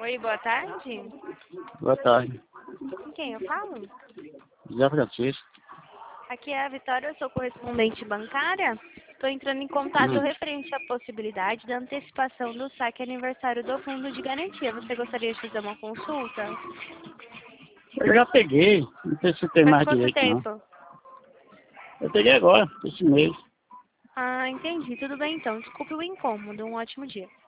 Oi, boa tarde. Boa tarde. Com quem eu falo? José Francisco. Aqui é a Vitória, eu sou correspondente bancária. Estou entrando em contato referente à possibilidade da antecipação do saque aniversário do Fundo de Garantia. Você gostaria de fazer uma consulta? Eu já peguei, não sei se tem Faz mais quanto direito não. tempo? Eu peguei agora, esse mês. Ah, entendi. Tudo bem então. Desculpe o incômodo. Um ótimo dia.